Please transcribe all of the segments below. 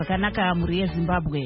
Kanaka muri Zimbabwe.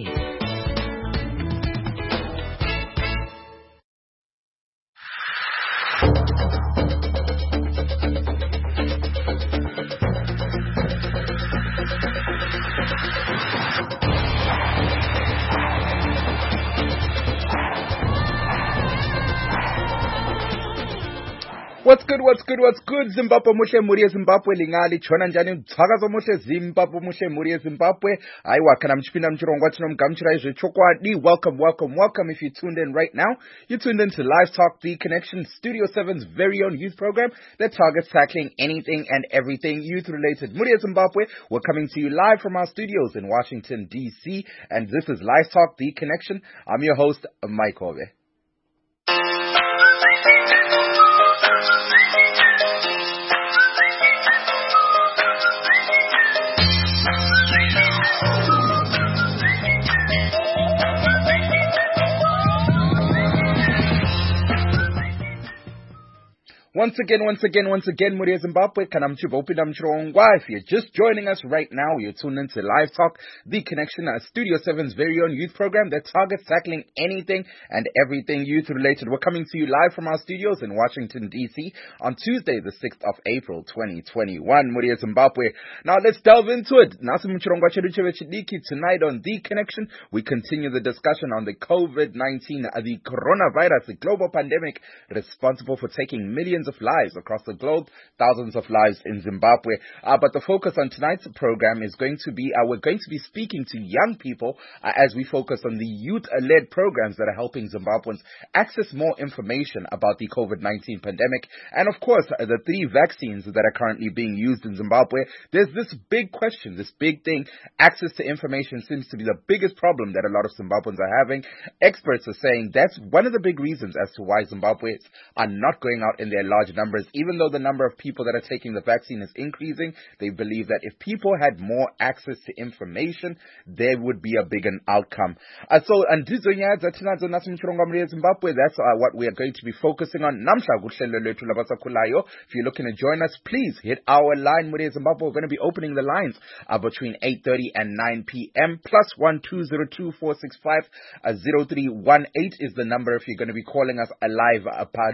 What's good, Zimbabwe mushe muri Zimbabwe lingali chona njani tsakazo mushe Zimbabwe mushe muri Zimbabwe aiwa kana mchipinda mchirongwa chinomugamuchira izvechokwadi. Welcome if you tuned in right now. You tuned in to Live Talk, The Connection, Studio 7's very own youth program that targets tackling anything and everything youth related. Muri Zimbabwe, we're coming to you live from our studios in Washington DC, and this is Live Talk, The Connection. I'm your host, Mike Ove. Once again, Muri Zimbabwe, kana mchivopinda mchirongwa. If you're just joining us right now, you're tuned into Live Talk, The Connection, Studio 7's very own youth program that targets tackling anything and everything youth related. We're coming to you live from our studios in Washington, D.C. on Tuesday, the 6th of April, 2021, Muri Zimbabwe. Now let's delve into it. Nasi mchirongwa chedu chevechidiki. Tonight on The Connection, we continue the discussion on the COVID-19, the coronavirus, the global pandemic responsible for taking millions of lives across the globe, thousands of lives in Zimbabwe. But the focus on tonight's program is going to be, we're going to be speaking to young people as we focus on the youth-led programs that are helping Zimbabweans access more information about the COVID-19 pandemic. And of course, the 3 vaccines that are currently being used in Zimbabwe. There's this big question, this big thing. Access to information seems to be the biggest problem that a lot of Zimbabweans are having. Experts are saying that's one of the big reasons as to why Zimbabweans are not going out in their large numbers. Even though the number of people that are taking the vaccine is increasing, they believe that if people had more access to information, there would be a bigger outcome. So, that's what we are going to be focusing on. If you're looking to join us, please hit our line. Muri Zimbabwe, we're going to be opening the lines between 8:30 and 9 p.m. +1 202 465 0318 is the number if you're going to be calling us alive.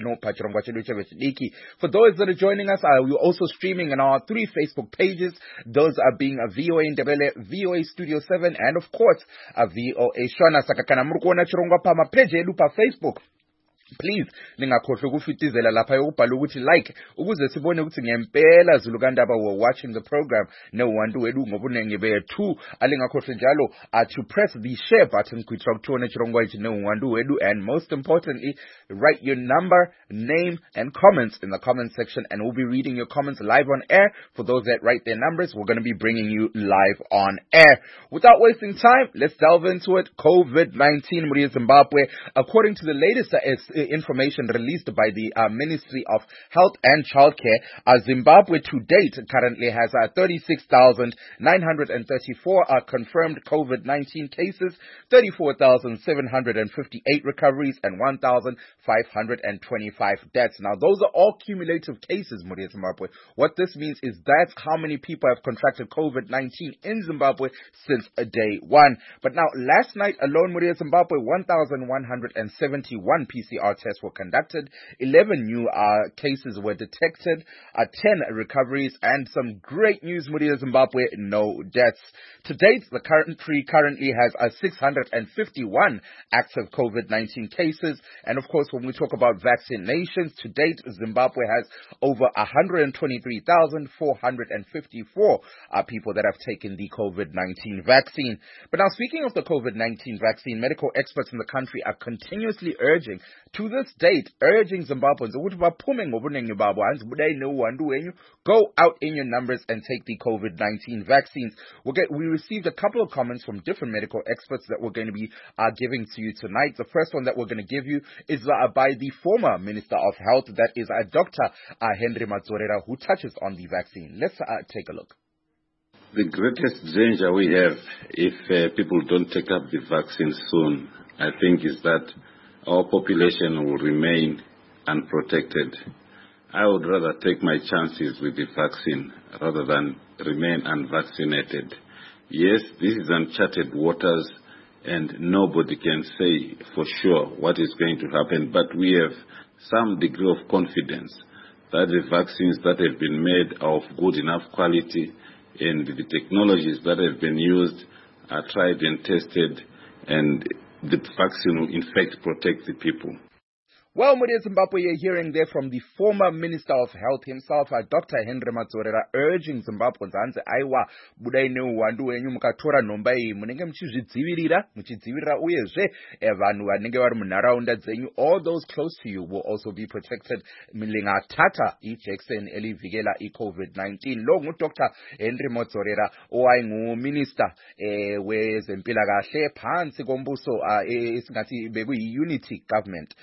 For those that are joining us, we're also streaming on our 3 Facebook pages. Those are being VOA Ndebele, VOA Studio 7, and of course, VOA Shona Sakakana Murukona Chirongwa Pama page elupa Facebook. Please, ningakhohlwa ukufitizela lapha yokubhala ukuthi like ukuze sibone ukuthi ngempela Zulukandaba were watching the program no wantu wedu ngobunenge bethu alingakhohlwa njalo to press the share button kwithiwa kuthona chirongwa ichi no wantu wedu, and most importantly write your number, name and comments in the comment section, and we'll be reading your comments live on air. For those that write their numbers, we're going to be bringing you live on air. Without wasting time, let's delve into it. COVID-19 Muri Zimbabwe. According to the latest information released by the Ministry of Health and Childcare, Zimbabwe to date currently has 36,934 confirmed COVID-19 cases, 34,758 recoveries, and 1,525 deaths. Now, those are all cumulative cases, Muri Zimbabwe. What this means is that's how many people have contracted COVID-19 in Zimbabwe since day one. But now, last night alone, Muri Zimbabwe, 1,171 PCR tests were conducted, 11 new cases were detected, 10 recoveries, and some great news, Muri Zimbabwe, no deaths. To date, the country currently has 651 active COVID-19 cases, and of course, when we talk about vaccinations, to date, Zimbabwe has over 123,454 people that have taken the COVID-19 vaccine. But now, speaking of the COVID-19 vaccine, medical experts in the country are continuously urging, to this date, urging Zimbabweans, go out in your numbers and take the COVID-19 vaccines. We received a couple of comments from different medical experts that we're going to be giving to you tonight. The first one that we're going to give you is by the former Minister of Health, that is Dr. Henry Madzorera, who touches on the vaccine. Let's take a look. The greatest danger we have if people don't take up the vaccine soon, I think, is that our population will remain unprotected. I would rather take my chances with the vaccine rather than remain unvaccinated. yes, this is uncharted waters, and nobody can say for sure what is going to happen, but we have some degree of confidence that the vaccines that have been made are of good enough quality, and the technologies that have been used are tried and tested, and the vaccine will in fact protect the people. Well, Muria Zimbabwe, you're hearing there from the former Minister of Health himself, Dr. Henry Matsorera, urging Zimbabweans hanzi aiwa budai neuwandu wenyu mukatora nhomba iyi munenge muchidzivirira uyezve vanhu vanenge vari munharaunda dzenyu, all those close to you will also be protected. Milingatata ijekiseni elivikela i-COVID-19. Lo nguDr. Henry Matsorera owayenguminister wezempilakahle phansi kombuso esingathi bekuyi-unity government.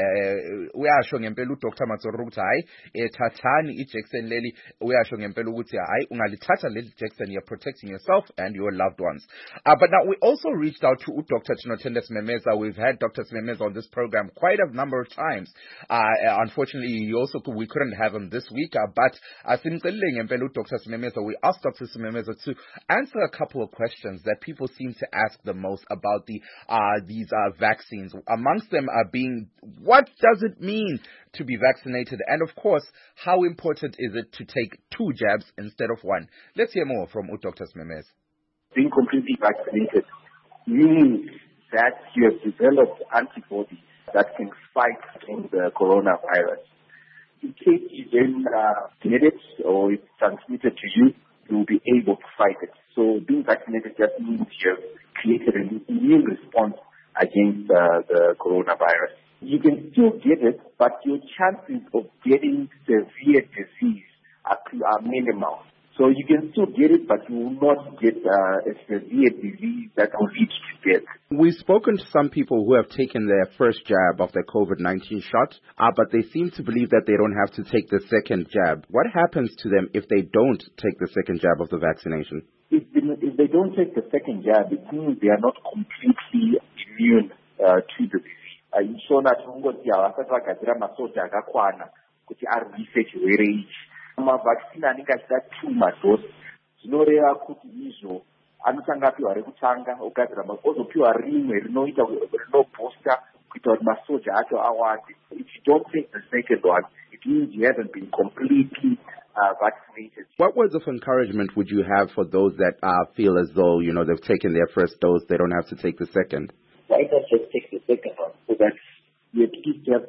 Uyasho ngempela uDr. Matsorera ukuthi hayi thathani ijekiseni leli, uyasho ngempela ukuthi hayi ungalithatha leli jekiseni, you're protecting yourself and your loved ones. But now we also reached out to Dr. Tinotenda Simemeza. We've had Dr. Simemeza on this program quite a number of times. Unfortunately, we couldn't have him this week, but simcelile ngempela uDr. Simemeza. We asked Dr. Simemeza to answer a couple of questions that people seem to ask the most about these vaccines. Amongst them being, what does it mean to be vaccinated? And of course, how important is it to take 2 jabs instead of 1? Let's hear more from Dr. Simemeza. Being completely vaccinated means that you have developed antibodies that can fight against the coronavirus. In case you then get it or it's transmitted to you, you'll be able to fight it. So being vaccinated just means you've created an immune response against the coronavirus. You can still get it, but your chances of getting severe disease are minimal. So you can still get it, but you will not get a severe disease that will lead to death. We've spoken to some people who have taken their first jab of their COVID-19 shot, but they seem to believe that they don't have to take the second jab. What happens to them if they don't take the second jab of the vaccination? If they don't take the second jab, it means they are not completely immune to the disease. Ishona tinongoti havasati vagadzira masoja akakwana kuti arwise chirwere ichi. Mavhakisini anenge achida 2 madhosi zvinoreva kuti izvo anotanga apiwa rekutanga ogadzira ozopiwa rimwe rinobooster kuita kuti masoja acho awande. If you don't take the second one, it means you haven't been completely vaccinated. What words of encouragement would you have for those that feel as though, they've taken their first dose, they don't have to take the second? Why not just take the second one so that you at least have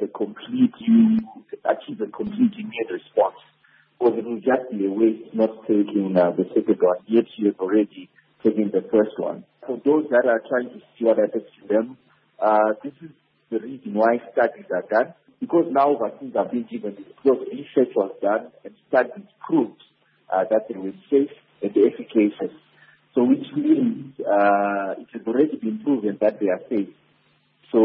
achieve a complete immune response? Because it will just be a waste not taking the second one, yet you have already taken the first one. For those that are trying to see what happens to them, this is the reason why studies are done. Because now vaccines are being given, because research was done and studies proved that they were safe and efficacious. So which means it has already been proven that they are safe. So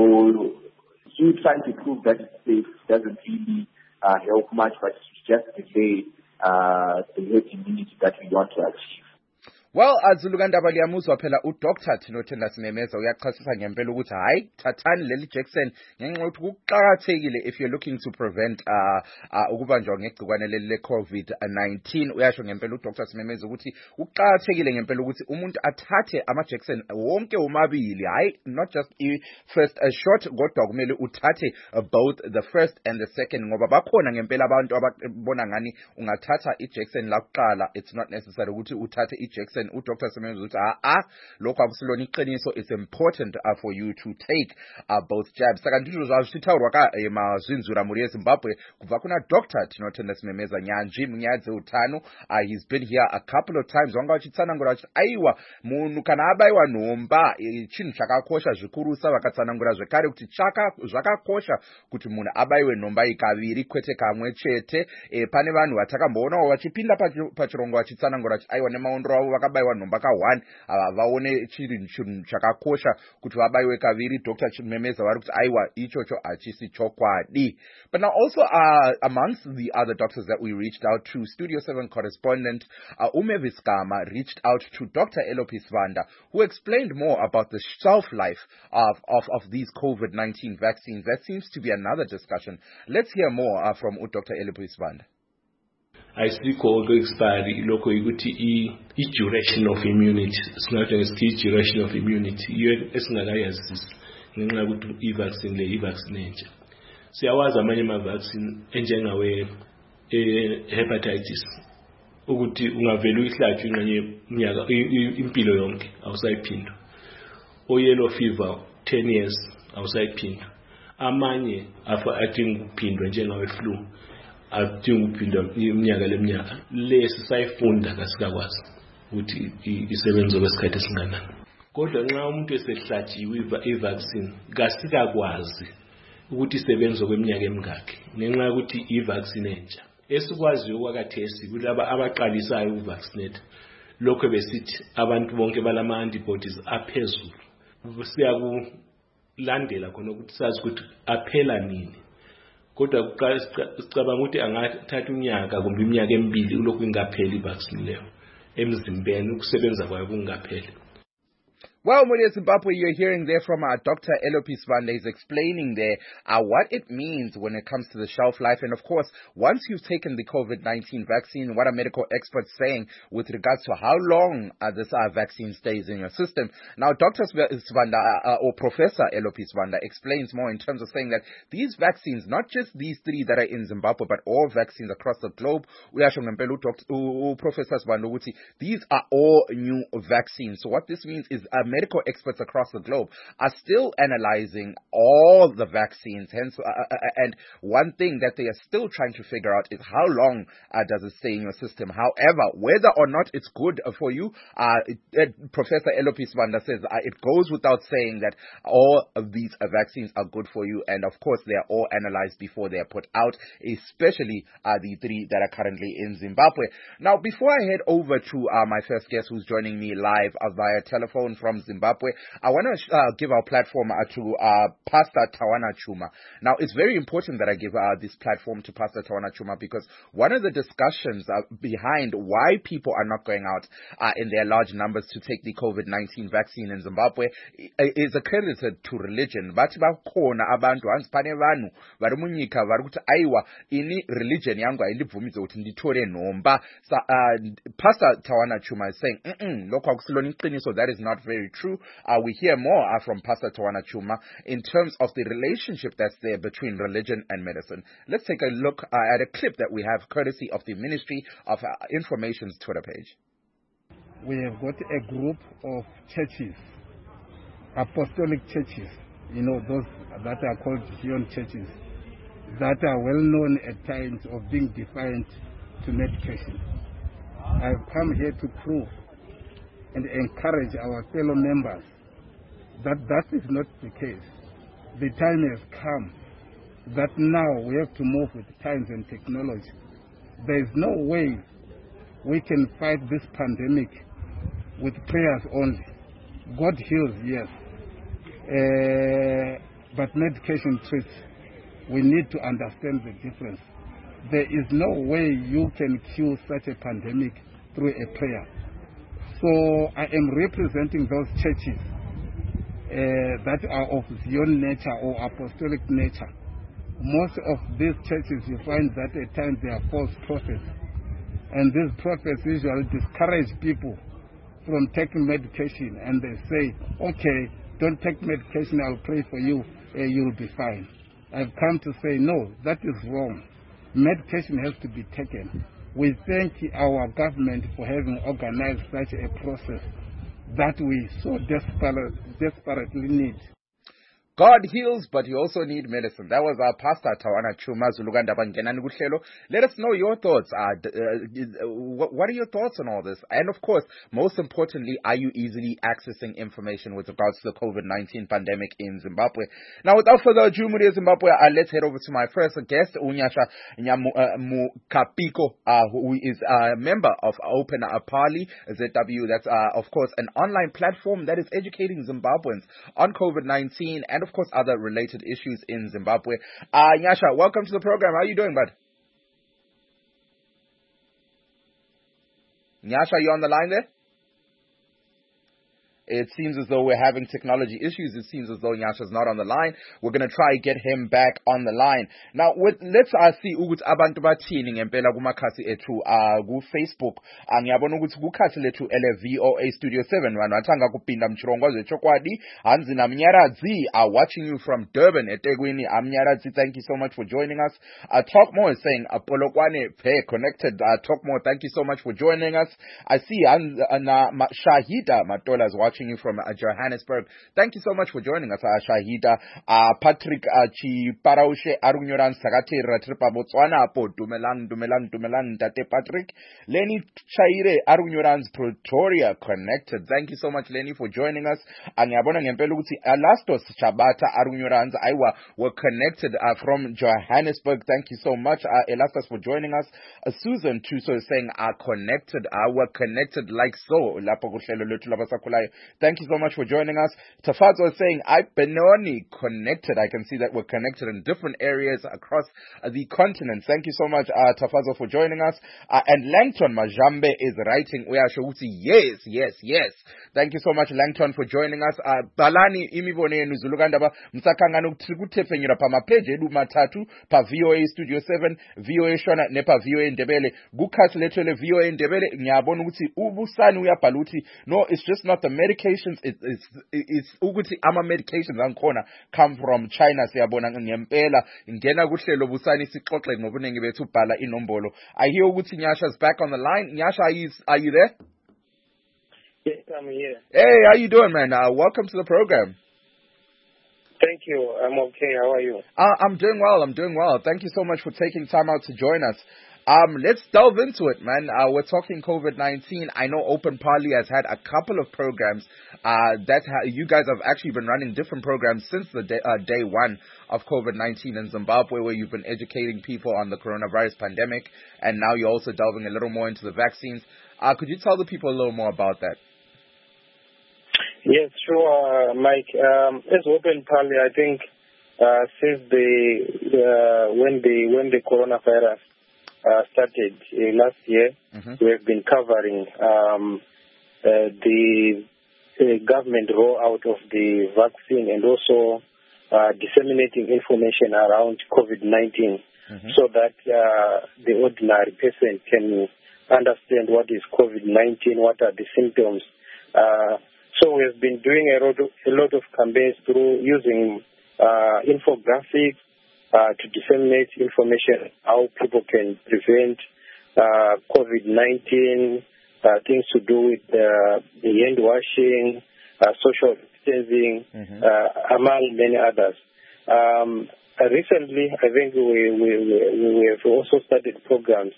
you trying to prove that it's safe doesn't really help much, but it's just delay the herd immunity that we want to achieve. Well, azulukandaba liyamuzwa phela uDr. Tinotenda Simemeza uyachasisa ngempela ukuthi hayi thathani leli jekiseni ngenxa yokuthi kuqakathekile if you're looking to prevent ukubanjwa ngegcikwane leli le-COVID-19. Uyasho ngempela uDr. Simemeza ukuthi kuqakathekile ngempela ukuthi umuntu athathe amajekiseni wonke omabili, hayi not just first shot, kodwa kumele uthathe both the first and the second, ngoba bakhona ngempela abantu ababona ngani ungathatha ijekiseni lakuqala, it's not necessary ukuthi uthathe ijekiseni. uDr. Simemeza uthi lokho akusilona iqiniso. It's important for you to take both jabs. Sakanti zvazvitaurwa mazvinzura muri yeZimbabwe kubva kuna Dr. Tinotenda Simemeza nyanzvi munyaya dzeutano. He's been here a couple of times. Wanga vachitsanangura vachiti aiwa munhu kana abaiwa nhomba chinhu chakakosha zvikurusa. Vakatsanangura zvekare kuti zvakakosha kuti munhu abaiwe nhomba ikaviri kwete kamwe chete. Pane vanhu vatakamboonawo vachipinda pachirongo vachitsanangura vachiti aiwa nemaondro avo vakabaiwa nhomba ka1 vaone chiri chinhu chakakosha kuti vabaiwe kaviri. Dr. Simemeza vari kuti aiwa ichocho hachisi chokwadi. But now also amongst the other doctors that we reached out to, Studio 7 correspondent Umevis Gama reached out to Dr. Elopis Vanda, who explained more about the shelf life of these COVID-19 vaccines. That seems to be another discussion. Let's hear more from Dr. Elopis Vanda. ayisikho expiry lokho ukuthi i-duration of immunity singathi ngesithi duration of immunity iyo esingakayazisi ngenxa ukuthi i-vaccine le i-vaccine entsha siyawazi amanye ama-vaccine enjengawe hepatitis ukuthi ungavela uyihlatshwe ingxenye iminyaka impilo yonke awusayiphindwa o-yellow fever 10 years awusayiphindwa amanye adinga ukuphindwa njengawe flu adinga ukuphindwa iminyaka leminyaka lesi sayifunda kasikakwazi ukuthi isebenza kwesikhathi esinganani kodwa nxa umuntu esehlatshiwe i-vaccine kasikakwazi ukuthi isebenza kweminyaka emingaki ngenxa yokuthi i-vaccine entsha esikwaziyo okwakathesi kulaba abaqalisayo ukuvaccinate lokho besithi abantu bonke balama antibodies aphezulu siyakulandela khona ukuthi sazi ukuthi aphela nini kodwa sicabanga ukuthi angathatha unyaka kumbe iminyaka emibili ulokhu ingapheli i-vaccine leyo emzimbeni ukusebenza kwayo kungapheli. Well, Muria Zimbabwe, you're hearing there from Dr. Elopi Sibanda. He's explaining there what it means when it comes to the shelf life. And of course, once you've taken the COVID-19 vaccine, what are medical experts saying with regards to how long this vaccine stays in your system? Now, Dr. Sibanda, or Professor Elopi Sibanda, explains more in terms of saying that these vaccines, not just these three that are in Zimbabwe, but all vaccines across the globe, Professor Sibanda, these are all new vaccines. So what this means is medical experts across the globe are still analyzing all the vaccines. Hence, and one thing that they are still trying to figure out is how long does it stay in your system. However, whether or not it's good for you, Professor Elopi Sibanda says it goes without saying that all of these vaccines are good for you. And of course, they are all analyzed before they are put out, especially the three that are currently in Zimbabwe. Now, before I head over to my first guest who's joining me live via telephone from Zimbabwe, I want to give our platform to Pastor Tawana Chuma. Now, it's very important that I give this platform to Pastor Tawana Chuma because one of the discussions behind why people are not going out in their large numbers to take the COVID-19 vaccine in Zimbabwe is accredited to religion. Bathi bakhona abantu hansi vanhu vari munyika vari kuti aiwa ini religion yangu ayindibvumize kuti nditore nhomba. Pastor Tawana Chuma is saying lokho akusilona iqiniso, that is not very true. We hear more from Pastor Tawana Chuma in terms of the relationship that's there between religion and medicine. Let's take a look at a clip that we have courtesy of the Ministry of Information's Twitter page. We have got a group of churches, apostolic churches, those that are called Zion churches, that are well known at times of being defiant to medication. I've come here to prove and encourage our fellow members that is not the case. The time has come that now we have to move with times and technology. There is no way we can fight this pandemic with prayers only. God heals, yes, but medication treats. We need to understand the difference. There is no way you can cure such a pandemic through a prayer. So I am representing those churches that are of Zion nature or apostolic nature. Most of these churches, you find that at times they are false prophets. And these prophets usually discourage people from taking medication. And they say, okay, don't take medication, I'll pray for you, you'll be fine. I've come to say, no, that is wrong. Medication has to be taken. We thank our government for having organized such a process that we so desperately need. God heals, but you also need medicine. That was our Pastor Tawana Chuma Zuluganda Bangenani Guhlelo. Let us know your thoughts. What are your thoughts on all this? And of course, most importantly, are you easily accessing information with regards to the COVID-19 pandemic in Zimbabwe? Now, without further ado, Muria Zimbabwe, let's head over to my first guest, Unyasha Mukapiko, who is a member of Open Pali ZW. That's, of course, an online platform that is educating Zimbabweans on COVID-19 and of course, other related issues in Zimbabwe. Nyasha, welcome to the program. How are you doing, bud? Nyasha, you on the line there? It seems as though we're having technology issues. It seems as though Nyasha's not on the line. We're going to try get him back on the line. Now, let's see ukuthi abantu bathini ngempela kumakhasi ethu ku Facebook. Ngiyabona ukuthi kukhasi lethu ele VOA Studio 7 vanhu vathanga kupinda mchirongwa chokwadi. Hanzi na Mnyaradzi are watching you from Durban eThekwini. Mnyaradzi, thank you so much for joining us. Talk More is saying Polokwane Pay connected. Talk More, thank you so much for joining us. I see Shahida Matola is watching you from Johannesburg. Thank you so much for joining us, Shahida. Patrick Chiparaushe Arunyoran Sagati Ratripa Botswana Apo Dumelang Tate Patrick. Lenny Chaire Arunyoran's Pretoria connected. Thank you so much, Lenny, for joining us. Anyabona Ngempeluti Alastos Chabata Arunyorans Aiwa were connected from Johannesburg. Thank you so much, Elastos, for joining us. Susan Tuso is saying connected. We're connected like so. Thank you so much for joining us. Tafazo is saying Benoni connected. I can see that we're connected in different areas across the continent. Thank you so much, Tafazo, for joining us. And Langton Majambe is writing yes. Thank you so much, Langton, for joining us. Balani imibone nuzulugandaba msakangano tikutefenyura pa mapeje edu matatu pa VOA Studio 7, VOA Shona nepa VOA Ndebele. Gukhasi lethu le VOA Ndebele ngiyabona ukuthi ubusani uyabhaluthi no, it's just not the medications, it's ukuthi ama medications angikhona come from China. Siyabona ngempela ngena kuhlelo busani sixoxe ngobunengi bethu bhala inombolo. I hear ukuthi Nyasha's back on the line. Nyasha, are you there? Yes, I'm here. Hey, how you doing, man? Welcome to the program. Thank you. I'm okay. How are you? I'm doing well. Thank you so much for taking time out to join us. Let's delve into it, man. We're talking COVID-19. I know Open Parley has had a couple of programs you guys have actually been running different programs since the day one of COVID-19 in Zimbabwe, where you've been educating people on the coronavirus pandemic, and now you're also delving a little more into the vaccines. Could you tell the people a little more about that? Yes, sure, Mike. As Open Parley, I think since when the coronavirus started last year, we have been covering the government rollout of the vaccine and also disseminating information around COVID-19 so that the ordinary person can understand what is COVID-19, what are the symptoms. So we have been doing a lot of campaigns through using infographics to disseminate information how people can prevent COVID-19, things to do with the hand washing, social distancing, among many others. Recently, I think we have also started programs,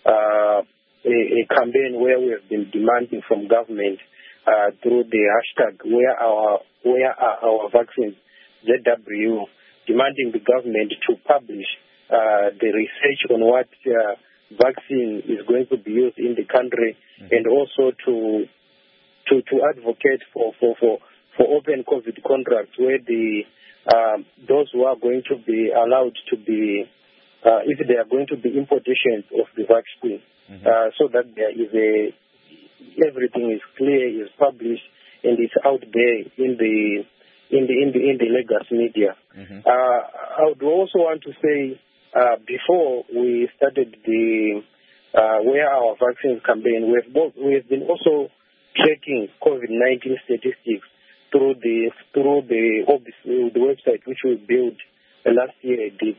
a campaign where we have been demanding from government through the hashtag where are our vaccines, ZW, demanding the government to publish the research on what vaccine is going to be used in the country, and also to advocate for open COVID contracts where those who are going to be allowed to be, if they are going to be importations of the vaccine, so that there is everything is clear, is published, and it's out there in the legacy media. I would also want to say, before we started the Where Our Vaccines campaign, we have been also tracking COVID-19 statistics through the website which we built last year, the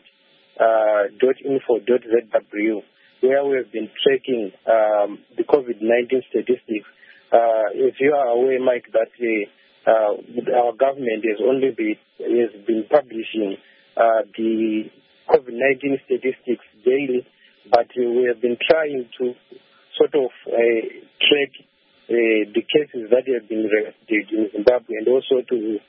covid.info.zw, where we have been tracking the COVID-19 statistics. If you are aware, Mike, that our government has been publishing the COVID-19 statistics daily, but we have been trying to sort of track the cases that have been registered in Zimbabwe, and also to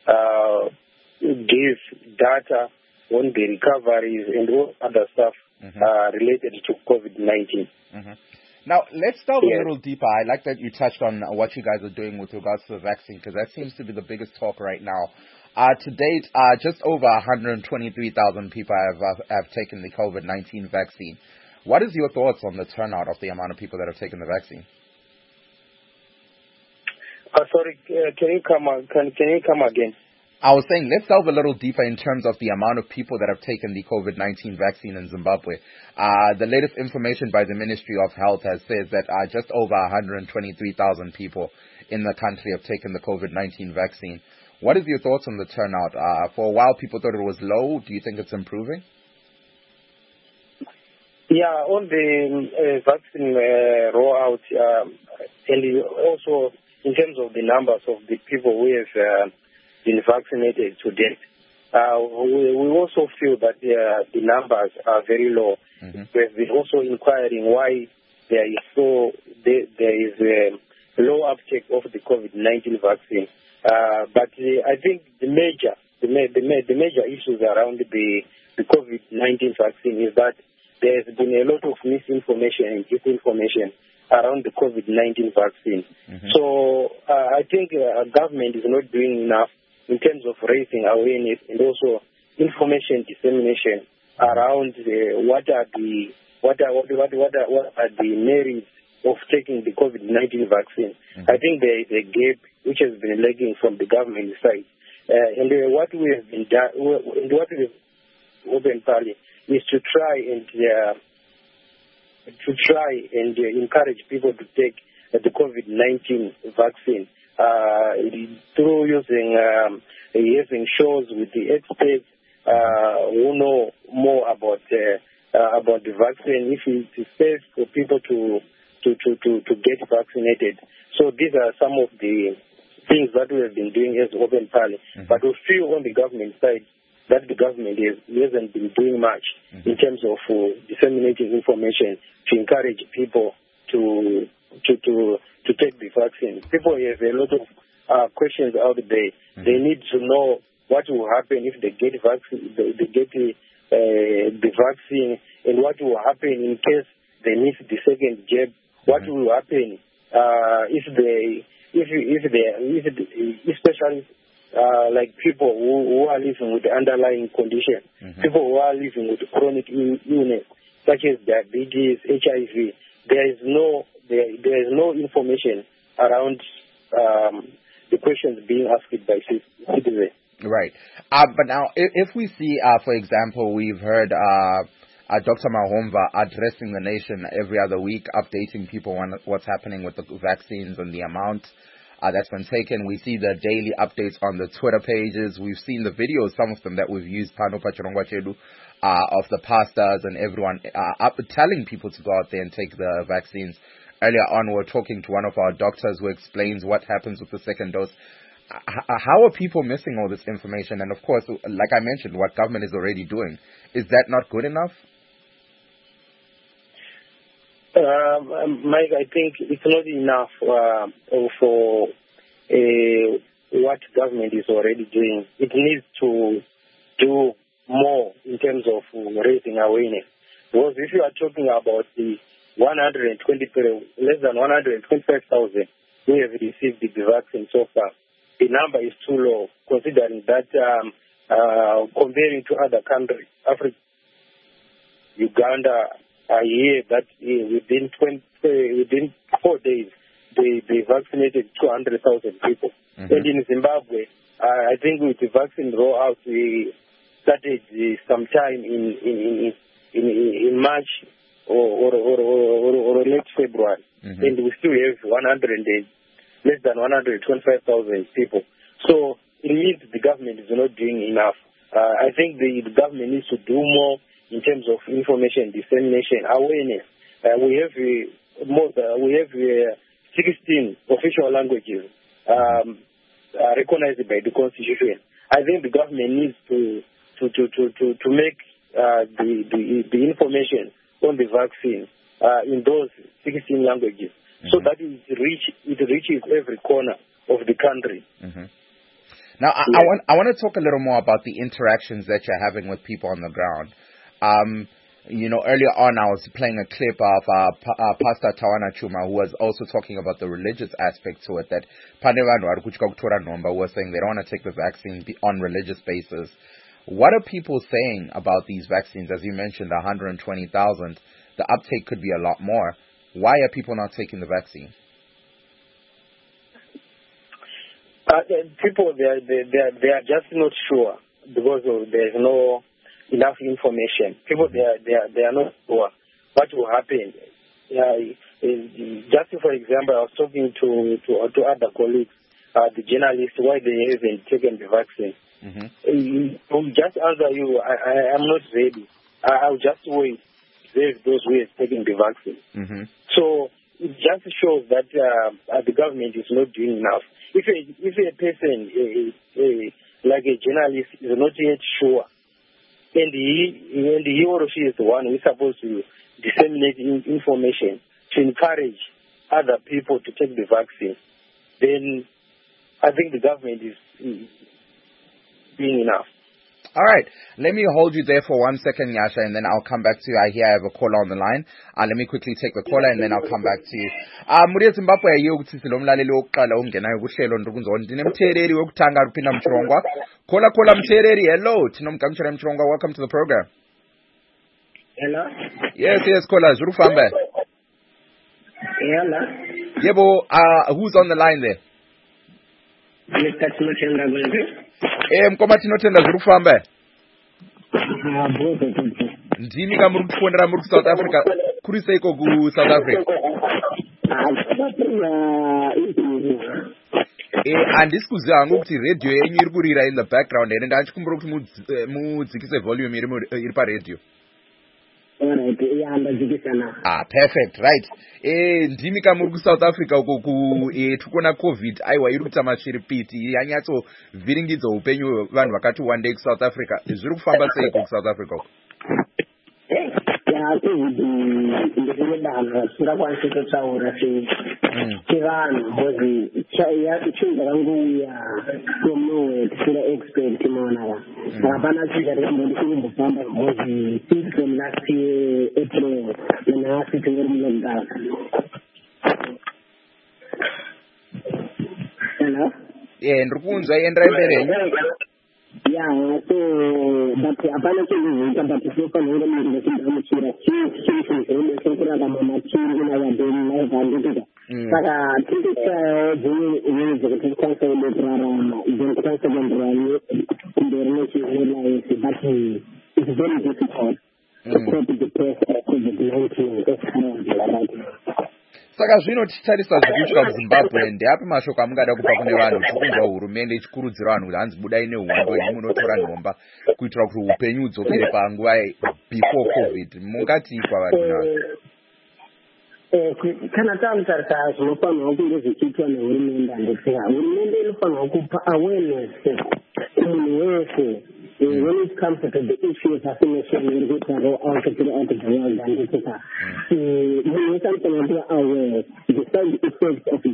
give data on the recoveries and all other stuff related to COVID-19. Now, let's delve a little deeper. I like that you touched on what you guys are doing with regards to the vaccine, because that seems to be the biggest talk right now. To date, just over 123,000 people have taken the COVID-19 vaccine. What is your thoughts on the turnout of the amount of people that have taken the vaccine? Sorry, can you come again? I was saying, let's delve a little deeper in terms of the amount of people that have taken the COVID-19 vaccine in Zimbabwe. The latest information by the Ministry of Health has said that just over 123,000 people in the country have taken the COVID-19 vaccine. What is your thoughts on the turnout? For a while, people thought it was low. Do you think it's improving? Yeah, on the vaccine rollout, and also in terms of the numbers of the people who have been vaccinated to date, we also feel that the numbers are very low. Mm-hmm. We've been also inquiring why there is a low uptake of the COVID-19 vaccine. But I think the major issues around the COVID-19 vaccine is that there has been a lot of misinformation and disinformation around the COVID-19 vaccine. Mm-hmm. So I think government is not doing enough in terms of raising awareness and also information dissemination around what are the merits of taking the COVID-19 vaccine. Mm-hmm. I think there is a gap which has been lagging from the government side, and what we have been done, what we have open party is to try and encourage people to take the COVID-19 vaccine. Through using shows with the experts who know more about the vaccine, if it is safe for people to get vaccinated. So these are some of the things that we have been doing as Open Party. Mm-hmm. But we feel on the government side that the government hasn't been doing much mm-hmm. in terms of disseminating information to encourage people to take the vaccine. People have a lot of questions out there. Mm-hmm. They need to know what will happen if they get vaccine, the vaccine, and what will happen in case they miss the second jab. Mm-hmm. What will happen especially like people who are living with underlying condition, mm-hmm. people who are living with chronic illness such as diabetes, HIV. There is no information around the questions being asked by citizens. Right. But now, if we see, for example, we've heard Dr. Mahomva addressing the nation every other week, updating people on what's happening with the vaccines and the amount that's been taken. We see the daily updates on the Twitter pages. We've seen the videos, some of them that we've used, Pano Pachirongwa Chedu, of the pastors and everyone telling people to go out there and take the vaccines. Earlier on, we were talking to one of our doctors who explains what happens with the second dose. How are people missing all this information? And of course, like I mentioned, what government is already doing. Is that not good enough? Mike, I think it's not enough for what government is already doing. It needs to do more in terms of raising awareness. Because if you are talking about the less than 125,000 who have received the vaccine so far, the number is too low, considering that comparing to other countries, Africa, Uganda, I hear that within 4 days, they vaccinated 200,000 people. Mm-hmm. And in Zimbabwe, I think with the vaccine rollout, we started sometime in March or late February. Mm-hmm. And we still have less than 125,000 people. So it means the government is not doing enough. I think the government needs to do more in terms of information dissemination, awareness. We have 16 official languages recognized by the Constitution. I think the government needs to make the information on the vaccine in those 16 languages, mm-hmm. so that it reaches every corner of the country. Mm-hmm. Now, I want to talk a little more about the interactions that you're having with people on the ground. Earlier on, I was playing a clip of Pastor Tawana Chuma, who was also talking about the religious aspect to it, that was saying they don't want to take the vaccine on religious basis. What are people saying about these vaccines? As you mentioned, 120,000. The uptake could be a lot more. Why are people not taking the vaccine? people they are just not sure because there's no enough information. People they are not sure what will happen. Just for example, I was talking to other colleagues, the journalists, why they haven't taken the vaccine. Mm-hmm. Just answer you, I am not ready. I'll just wait. There's those who have taken the vaccine. Mm-hmm. So it just shows that the government is not doing enough. If a person, like a journalist, is not yet sure, and he or she is the one who is supposed to disseminate information to encourage other people to take the vaccine, then I think the government is doing enough. All right. Let me hold you there for 1 second, Yasha, and then I'll come back to you. I hear I have a caller on the line. Let me quickly take the caller, and then I'll come back to you. Muri Zimbabwe ayiyo ukuthi silomlaleli wokuqala ongenayo kuhlelo ndukunzona. Ndinemtheleli wokuthanga Rupinda Mchirongwa. Caller Mtheleli. Hello. Tinomgamchira Mchirongwa. Welcome to the program. Hello. Yes, caller. Zurufambe. Hello. Yebo, who's on the line there? Mr. Tinotenda Gwenzi. Mkoma Tinotenda Zurufambe. Ndimi kamuri kufondera muri South Africa. Kuri seiko ku South Africa. Handisi kuziva hangu kuti radio yenyu iri kurira in the background ende ndachikumbura kuti mudzikise volume iri paradio. Alright, perfect, right. Ndimi kamuri ku South Africa uko tukona COVID aiwa iri kuita machiripiti yanyatso vhiringidza upenyu vanhu vakati one day ku South Africa. Zviri kufamba sei ku South Africa uko? ndinodanha singakwanisi kutaura chivanhu because chinhu rakangouya from nowhere tisina expect maonaka hapana chinhu rakamboti kumbofamba because since from last year April nanhasi tingori mulockdown. Hello? Ndiri kunzwa endera mberi. Yeah, so but apana chinoita but tinofanira munhu kugamuchira chinhu chekurarama machiri kunavadeni naivandika saka tinotsvayawo dzimwe dzekuti tikwanisa kundokurarama then tikwanisa kuenderana kumberi nechilife but it's very difficult to cope with the press of COVID-19 as currently right now. Saka zvino tichitarisa zvirikusvika kuZimbabwe ndeapi mashoko amungada kupa kune vanhu tikunzwa hurumende ichikurudzira vanhu kuti hanzi budai nehondo munotora nhomba kuitira kuti upenyu hudzokere panguva before COVID. Mungati kwavari navo? Kana tamutarisa zvinofanirwa kunge zvichiitwa nehurumende handitiya hurumende inofanirwa kupa awareness kumunhu wese when it comes to the issue of vaccination iri kuita out throughout the world handitiya munhu wese anofanirwa kuva aware the side effects of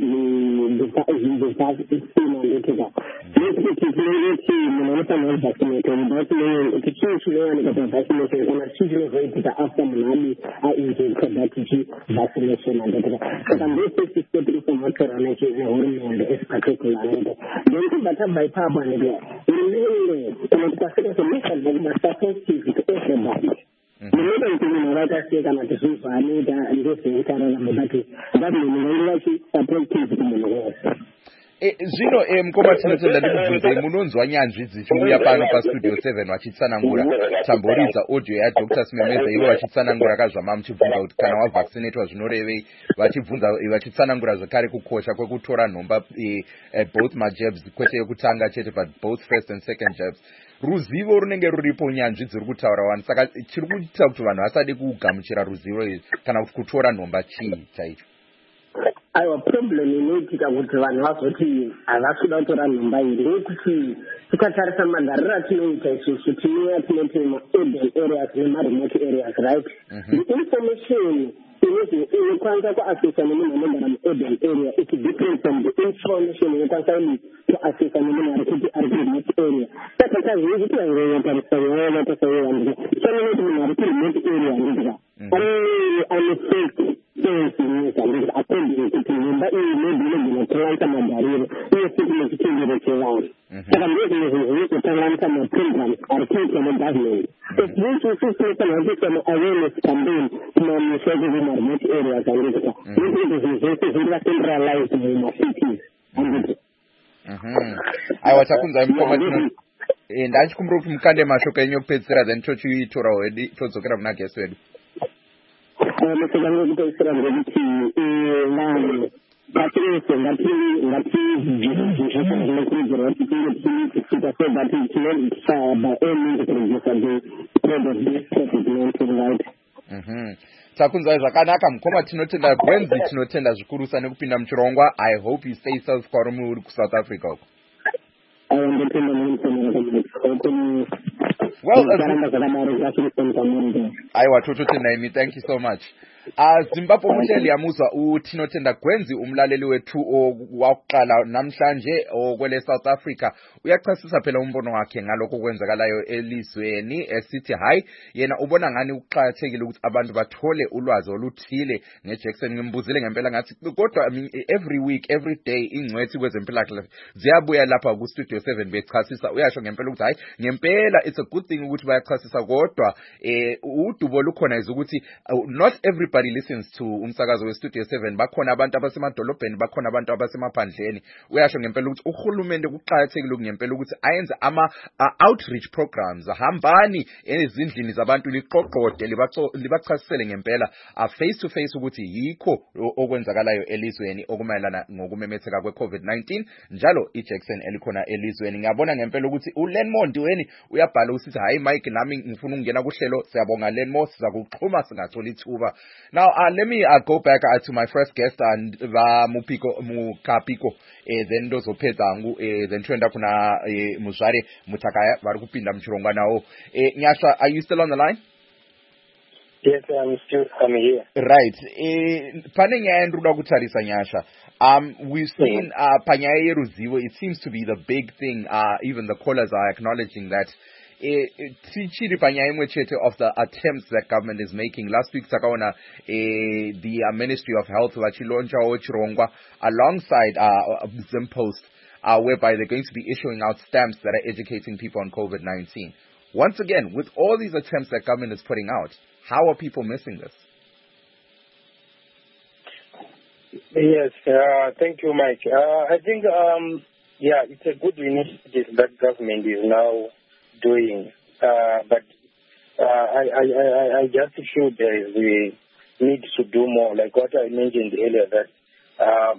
the vaccine handitiya nekuti tinoti munhu anofanirwa kuvaccinate without knowing kuti chii chinowanika pavaccination kana chii chinozoitika after munhu ainjected that vaccination handitiya saka ndosesi step inofanirwa nehurumende esiparticular handitiya then kubata baipapo handitiya hurumende kana tikasvika semesa kumasupportive to everybody munoda kuti munhu vakasiya kana kuti zvinhu zvaanoita ndezveitararama but government vange vachisupportive kumunhu wese. Zvino mukoma tinotenda ndikubvunzei munonzwa nyanzvi dzichiuya pano pastudio 7 vachitsanangura tamboridza audio yaDr Simemeza ivo vachitsanangura kazvama muchibvunza kuti kana wavhaccinatwa zvinorevei vachitsanangura zvakare kukosha kwekutora nhomba both majabs kwete yekutanga chete but both first and second jabs. Ruzivo runenge ruripo nyanzvi dziri kutaura vanhu saka chiri kuita kuti vanhu vasade kugamuchira ruzivo izvi kana kuti kutora nhomba chii chaicho. Aiwa problem inoitika kuti vanhu vazoti havasi kuda kutora nhomba iyi ndeyekuti tikatarisa magariro atinoita isusu tinouya tinoti ma-urban areas nema-remote areas right the information inokwanisa kuaccessa nemunhu anogara mu-urban area it's different from the information inokwanisa kuaccessa nemunhu ari kuti ari ku-remote area saka kazhinji kuti vanhu chanonoti munhu ari ku-remote area ndika anefect according kuti nyumba iyi nodinogona kutanganisa magariro uye futi nechitendero chevanhu saka ndozvimwe zvinhu zvinozotanganisa maprograms ari kuitwa negovernment sezvizvo tinofanira kuita ma-awareness campaign kumamisha aiwa takunzai mukoma ndachikumbira kuti mukande mashoko enyu okupedzisira then tochitora wedi todzokera kuna guest wedu. Mashoko angu ekupedzisira ndekuti vanhu patiese ngatizvinokurudzirwa kuti kusvika so that by all means kuredusa the spread of this COVID-19, right? takunzai zvakanaka mukoma, tinotenda Gwenzi, tinotenda zvikurusa nekupinda muchirongwa. I hope you stay safe kwarumu uri kuSouth Africa uko. Well, aiwa tototenda imi, thank you so much. Zimbabwe muhleli yamuzwa tinotenda Gwenzi, umlaleli wethu wakuqala namhlanje okwele South Africa, uyachasisa phela umbono wakhe ngalokho kwenzakalayo elizweni, esithi hayi yena ubona ngani ukuqhakathekile ukuthi abantu bathole ulwazi oluthile ngeJackson. Ngimbuzile ngempela ngathi kodwa every week, every day ingcwethi kwezempilakahle ziyabuya lapha ku Studio 7 bechasisa. Uyasho ngempela ukuthi hayi ngempela it's a good thing ukuthi bayachasisa, kodwa udubo lukhona ukuthi not everybody listens to umsakazo we Studio 7. Bakhona abantu abasemadolobheni, bakhona abantu abasemaphandleni. Uyasho ngempela ukuthi uhulumende kuqhakathekile ngempela ukuthi ayenze ama outreach programs, hambani ezindlini zabantu liqoqode libachasisele ngempela face to face ukuthi yikho okwenzakalayo elizweni okumayelana ngokumemetheka kwe-COVID-19 njalo iJackson elikhona elizweni. Ngiyabona ngempela ukuthi uLenmore Ndiweni uyabhala usithi hayi Mike nami ngifuna ukungena kuhlelo. Siyabonga Lenmore, siza kuxhuma singathola ithuba. Now let me go back to my first guest and Mukapiko then ndozopedza ngu then twenda kuna Muzvare Mutakaya vari kupinda muchirongwa nawo. Nyasha, are you still on the line? Yes, I'm here. Right. Pane nyaya ndinoda kutarisa Nyasha. We've seen panyaya yeruzivo, it seems to be the big thing. Even the callers are acknowledging that tichiri panyaya imwe chete of the attempts that government is making. Last week takaona the Ministry of Health vachilonjawo chirongwa alongside Zimpost, whereby they're going to be issuing out stamps that are educating people on COVID-19. Once again, with all these attempts that government is putting out, how are people missing this? Yes, thank you, Mike. I think, it's a good initiative that government is now doing, but I just feel there is a need to do more, like what I mentioned earlier, that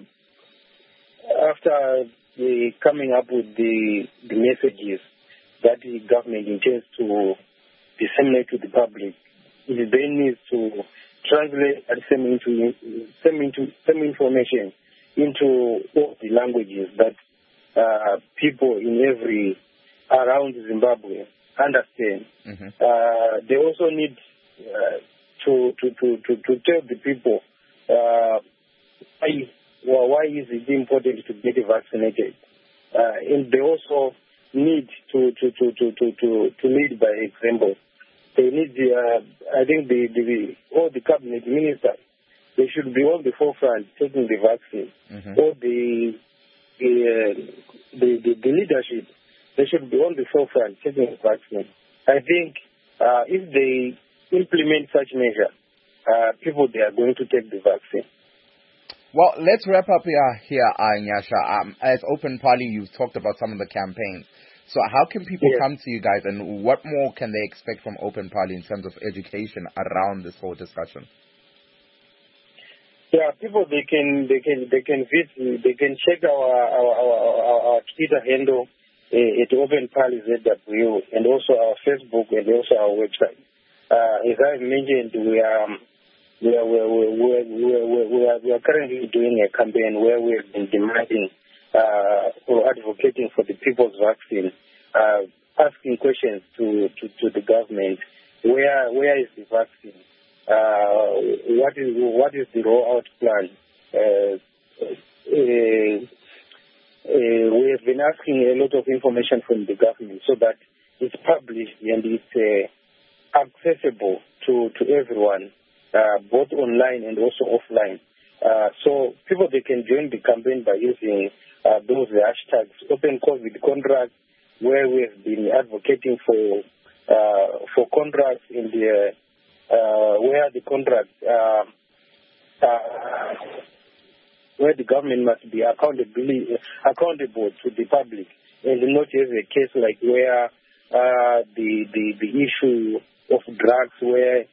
after coming up with the messages that the government intends to disseminate to the public, it then needs to translate that same information into all the languages that people in around Zimbabwe understand. They also need to tell the people why is it important to get vaccinated, and they also need to lead by example. They need I think all the cabinet ministers, they should be on the forefront taking the vaccine. All the leadership, they should be on the forefront taking the vaccine. I think if they implement such measure, people they are going to take the vaccine. Well, let's wrap up here, Nyasha. As Open Party, you've talked about some of the campaigns. So how can people come to you guys, and what more can they expect from Open Party in terms of education around this whole discussion? Yeah, people they can visit, they can check our Twitter handle at Open Party ZW, and also our Facebook and also our website. As I mentioned, we are currently doing a campaign where we have been demanding or advocating for the people's vaccine, asking questions to the government. Where is the vaccine? What is the rollout plan? We have been asking a lot of information from the government so that it's published and it's accessible to everyone, both online and also offline. So people, they can join the campaign by using those hashtags, Open COVID Contract, where we have been advocating for contracts in where the contracts where the government must be accountable to the public, and not as a case like where the issue of drugs, where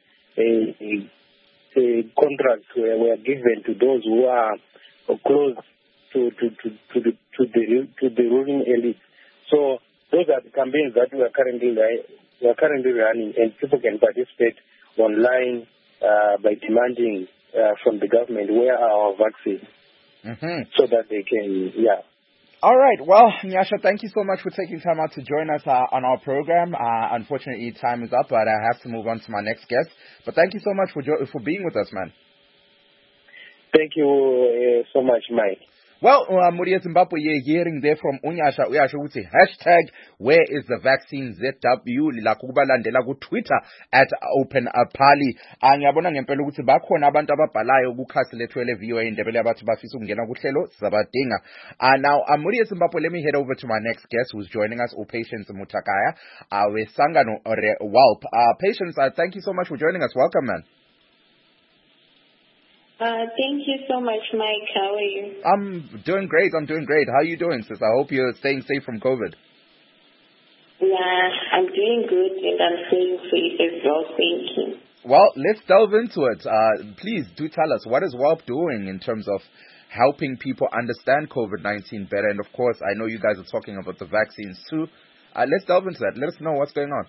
contracts were given to those who are close to the ruling elite. So those are the campaigns that we are currently running, and people can participate online by demanding from the government where are our vaccines, so that they can, All right. Well, Nyasha, thank you so much for taking time out to join us on our program. Unfortunately, time is up, but I have to move on to my next guest. But thank you so much for being with us, man. Thank you so much, Mike. Well, Muria Zimbabwe, you're hearing there from Unyasha. Uyasha hashtag where is the vaccine ZW lilakuba landela ku Twitter at Open Apali. Ngiyabona ngempela ukuthi bakhona abantu ababhalayo kukhasi lethu leVOA indebele abathi bafisa ukungena kuhlelo sabadinga. Now, Muria Zimbabwe, let me head over to my next guest who's joining us, Patience Mutakaya, Sangano WALP. Patience, thank you so much for joining us. Welcome, man. Thank you so much, Mike. How are you? I'm doing great. How are you doing, sis? I hope you're staying safe from COVID. Yeah, I'm doing good and I'm staying safe as well. Thank you. Well, let's delve into it. Please do tell us, what is WALP doing in terms of helping people understand COVID-19 better? And of course, I know you guys are talking about the vaccines too. Let's delve into that. Let us know what's going on.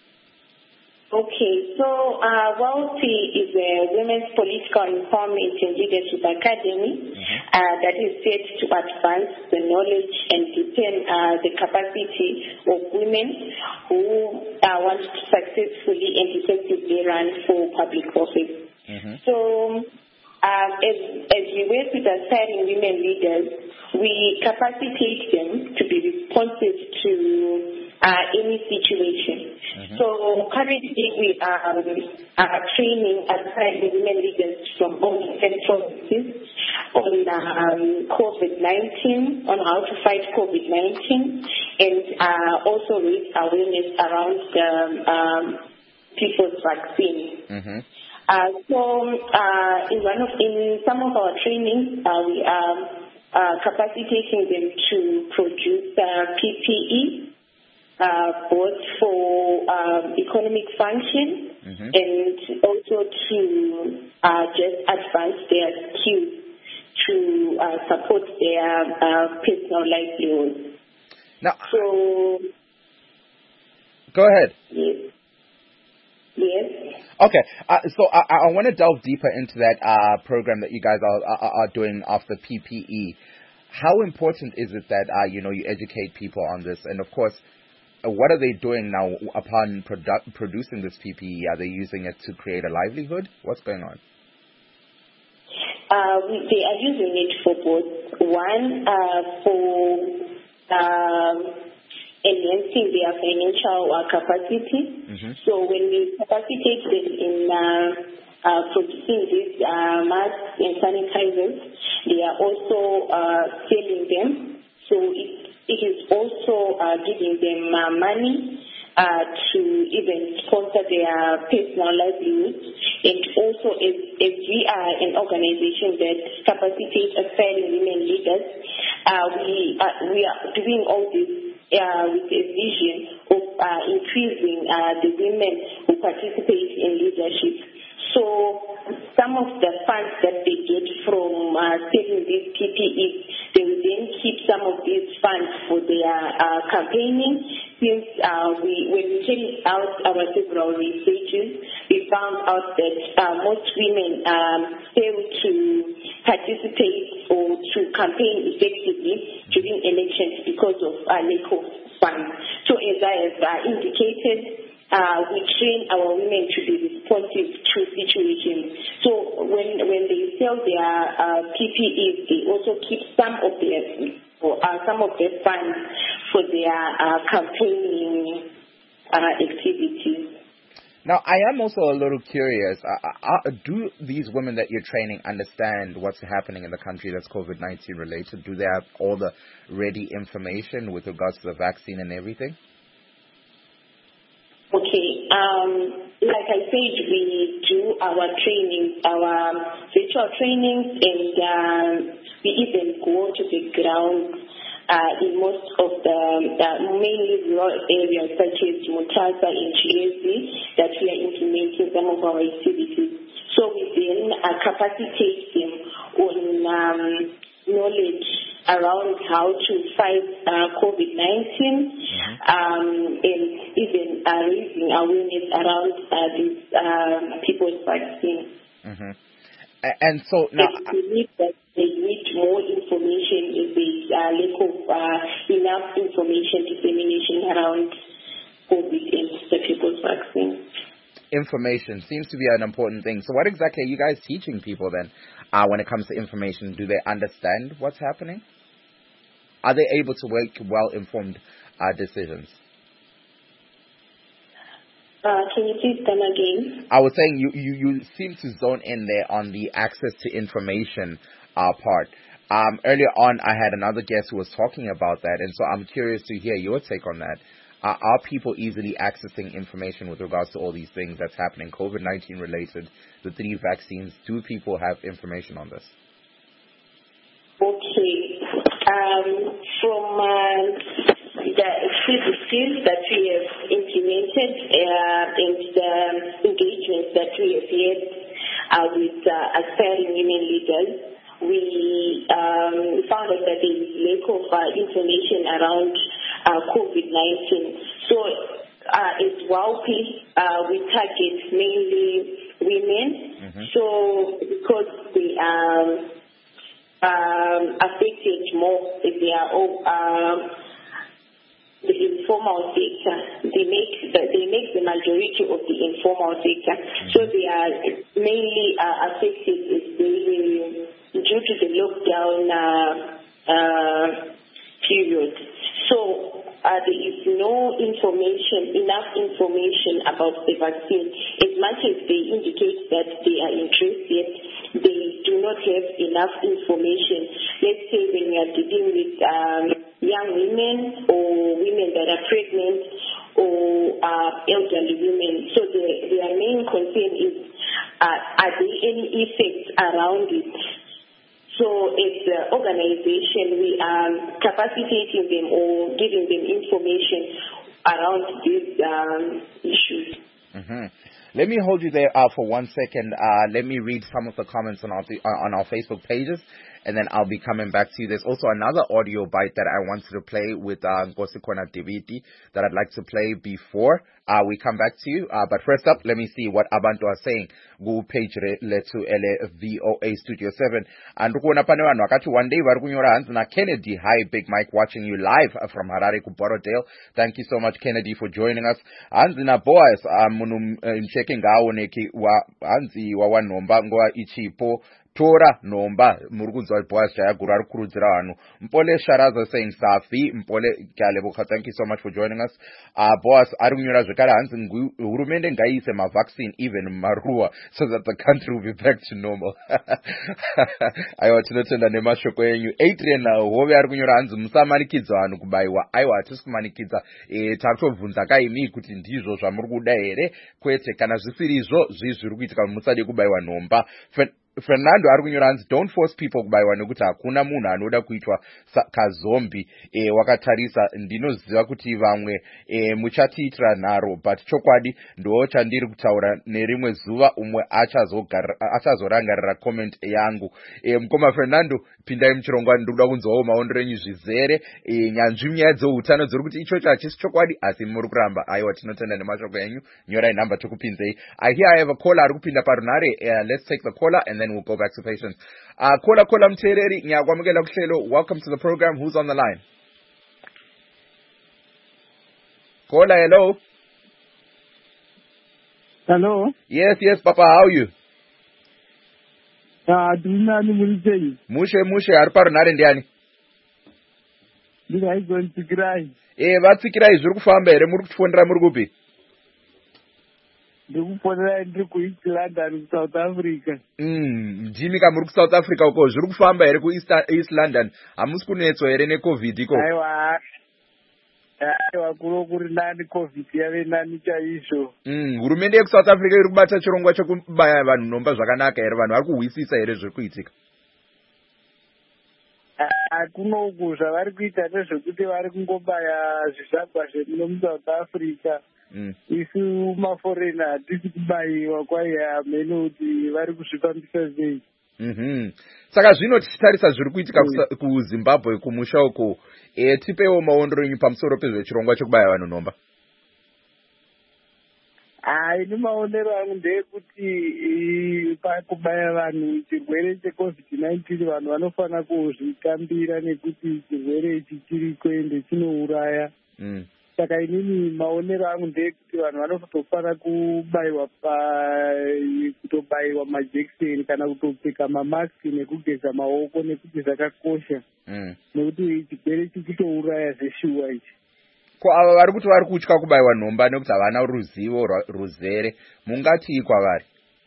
Okay, so WALP is a Women's Political Empowerment and Leadership Academy that is set to advance the knowledge and deepen the capacity of women who want to successfully and effectively run for public office. So as we work with aspiring women leaders, we capacitate them to be responsive to any situation. So currently we are training aspiring women leaders from all different provinces on COVID-19, on how to fight COVID-19, and also raise awareness around people's vaccine. In some of our trainings, we are capacitating them to produce PPE, both for economic function and also to just advance their skills to support their personal livelihood. Now, go ahead. Yes. Okay, so I want to delve deeper into that program that you guys are doing after PPE. How important is it that you educate people on this? And of course, what are they doing now upon producing this PPE? Are they using it to create a livelihood? What's going on? They are using it for both. One, for enhancing their financial capacity. So when we capacitate them in producing these masks and sanitizers, they are also selling them. So it is also giving them money to even sponsor their personal livelihoods. And also, as we are an organization that capacitates aspiring women leaders, we are doing all this with a vision of increasing the women who participate in leadership. So some of the funds that they get from selling these PPEs, they will then keep some of these funds for their campaigning. Since when we carried out our several researches, we found out that most women fail to participate or to campaign effectively during elections because of lack of funds. So as I have indicated, we train our women to be responsive to situations. So when they sell their PPEs, they also keep some of their funds for their campaigning activities. Now, I am also a little curious. Do these women that you're training understand what's happening in the country that's COVID-19 related? Do they have all the ready information with regards to the vaccine and everything? Okay. like I said, we do our training, our virtual trainings, and we even go to the ground in most of the mainly rural areas such as Mutasa and Chiesi that we are implementing some of our activities. So we then capacitate them on knowledge around how to fight COVID-19 and even raising awareness around this people's vaccine. And so now, I believe that they need more information if there's lack of enough information dissemination around COVID and the people's vaccine. Information seems to be an important thing. So what exactly are you guys teaching people then when it comes to information? Do they understand what's happening? Are they able to make well-informed decisions? Can you please come again? I was saying you seem to zone in there on the access to information part. Earlier on, I had another guest who was talking about that, and so I'm curious to hear your take on that. Are people easily accessing information with regards to all these things that's happening, COVID-19 related, the 3 vaccines? Do people have information on this? Okay. From the skills that we have implemented and the engagements that we have had with aspiring women leaders, we found out that there is lack of information around COVID-19. So as WAUPI, we target mainly women. So because they are affected more if they are all the informal sector, they make the majority of the informal sector. So they are mainly affected due to the lockdown period. So there is no enough information about the vaccine. As much as they indicate that they are interested, they do not have enough information. Let's say when we are dealing with young women or women that are pregnant or elderly women. So their main concern is, are there any effects around it? So as an organization, we are capacitating them or giving them information around these issues. Let me hold you there for 1 second. Let me read some of the comments on our Facebook pages, and then I'll be coming back to you. There's also another audio bite that I wanted to play with Nkosikona Diviti that I'd like to play before we come back to you. But first up, let me see what abantu are saying. Go page letu ele VOA Studio 7. And ukuona pane vanhu vakati one day vari kunyora hanzi na Kennedy. Hi, Big Mike, watching you live from Harare ku Borodale. Thank you so much, Kennedy, for joining us. Hanzi na Boaz munhu mcheke ngaoneki hanzi wawanomba ngoa ichipo Tora nomba murukunzwa Boaz Jayaguru ari kurudzira vanhu. Mpole Sharaza saying Safi, Mpole Galeboka, thank you so much for joining us. Boaz ari kunyora zvekare hanzi hurumende ngaiise vaccine even marua so that the country will be back to normal. Aiwa tinotenda nemashoko enyu. Adrian Hove ari kunyora hanzi musamanikidza vanhu kubaiwa. Aiwa hatisi kumanikidza. Takutobvunza kaimi kuti ndizvo zvamuri kuda here kwete kana zvisiri izvo zviri kuitika musade kubaiwa nhomba. Fernando ari kunyora hanzi don't force people kubaiwa nekuti hakuna munhu anoda kuitwa kazombi. Wakatarisa ndinoziva kuti vamwe muchatiitira nharo, but chokwadi ndo chandiri kutaura nerimwe zuva umwe achazorangarira comment yangu. Mukoma Fernando, pindai muchirongwa, ndikuda kunzwawo maondero enyu zvizere. Nyanzvi nyaya dzeutano dziri kuti ichocho hachisi chokwadi asi muri kuramba. Aiwa tinotenda nemashoko enyu. Nyorai nhamba tokupinzei. I have a caller ari kupinda parunare. Let's take the caller and then we'll go back to patients. Caller mtereri nyakwamukela kuhlelo. Welcome to the program. Who's on the line? Caller, hello. Hello. Yes, Papa, how are you? Mushe ari parunare ndiani? Ndichirai. Vatsikirai zviri kufamba here? Muri kutifonera muri kupi? Ndikufonera ndiri kuEast London, South Africa. Ndini kamuri kuSouth Africa uko zviri kufamba here kuEast London? Hamusi kunetswa here neCovid iko? aiwa kuro kuri nani covid yave nani chaizvo. Hurumende yekusouth Africa iri kubata chirongwa chekubaya vanhu nhomba zvakanaka here? Vanhu vari kuhwisisa here zviri kuitika? Kunoku zvavari kuita ndezvekuti vari kungobaya zvishagwa zvemuno muSouth Africa. Isu maforena hatisi kubayiwa kwaye hamene kuti vari kuzvifambisa sei. Saka zvino tichitarisa zviri kuitika kuZimbabwe kumusha uko, tipewo maondero enyu pamusoro pezvechirongwa chekubaya vanhu nhomba. Ini maonero angu ndeyekuti pakubaya vanhu chirwere cheCovid-19 vanhu vanofana kuzvitambira nekuti chirwere ichi chiri kuende chinouraya. Saka inini maonero angu ndeyekuti vanhu vanotofana kutobayiwa majekiseni kana kutopfeka mamasiki nekugeza maoko nekuti zvakakosha. Nekuti chirwere ichi chitouraya zveshuwa ichi. Ko ava vari kuti vari kutya kubayiwa nhomba nekuti havana ruzivo ruzere, mungati kwavari?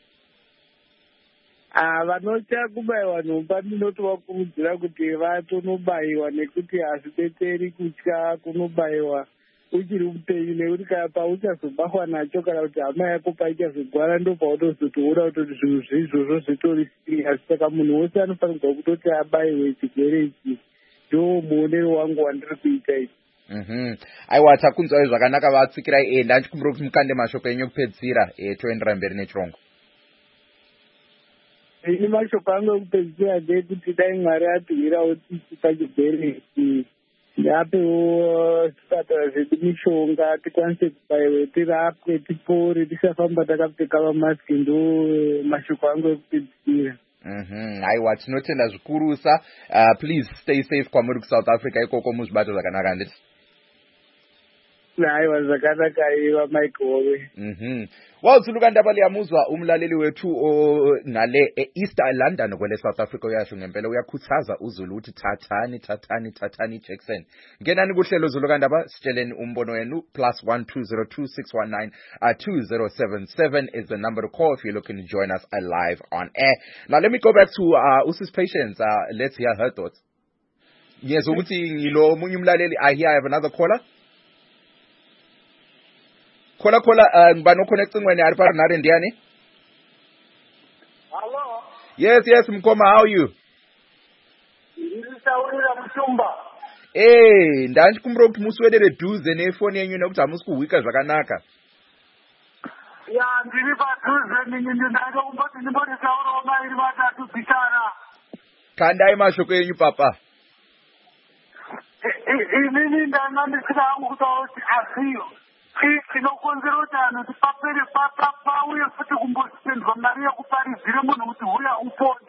Vanotya kubayiwa nhomba ndinotovakurudzira kuti vatonobayiwa nekuti hazvidetseri kutya kunobayiwa uchiri upenyu, nekuti pauchazobatwa nacho kana kuti hama yako paichazogwara ndopaunozotoona kuti zvinhu zveizvozvo zvitori siriasi. Saka munhu wose anofanirwa kutoti abayiwe chirwere ichi. Ndo muonero wangu wandiri kuita ichi. Aiwa, takunzwai zvakanaka vatsikirai. Ndachikumbira kuti mukande mashoko enyu kupedzisira toendera mberi nechirongwa. Ini mashoko angu ekupedzisira ndeyekuti dai Mwari atirwirawo tsitsi pachirwere ichi, ndiapewo zvipatara zvedu mishonga tikwanise kubayiwa tirapwe tipore tisafamba takapfeka mamasiki. Ndo mashoko angu ekupedzisira. Aiwa, tinotenda zvikurusa. Please stay safe kwamuri kuSouth Africa ikoko muzvibata zvakanaka handiti? Aiwa, zvakanaka iwa Michael. Wazuluka ndabali yamuzwa umlaleli wethu ngale East London kwele South Africa uyasho ngempela uyakhuthaza uZulu ukuthi thathani Jackson. Ngenani kuhlelo Zuluka ndaba sitsheleni umbono wenu. +12026192077 is the number to call if you're looking to join us live on air. Now let me go back to Usis Patience. Let's hear her thoughts. Yes, ukuthi ngilo munye umlaleli. I have another caller. Kola ngibani okhona ecingweni ari parinare ndiyani? Hello. Yes Mkhoma, how are you? Ndisawurira Mutumba. Ndachikumbira kuti muswedere dhuze nefoni yenyu nekuti hamusi kuhwika zvakanaka. Ya, ndiri padhuze ndindaida kumboti ndimbotaurawo mairi matatu bhitara. Kandai mashoko enyu papa. Inini ndanga ndisina hangu kutaura kuti asiyo. Chinokonzera kuti anhu tipapere pauye futi kumbosendwa mari yekuparidzire munhu kuti uya upone.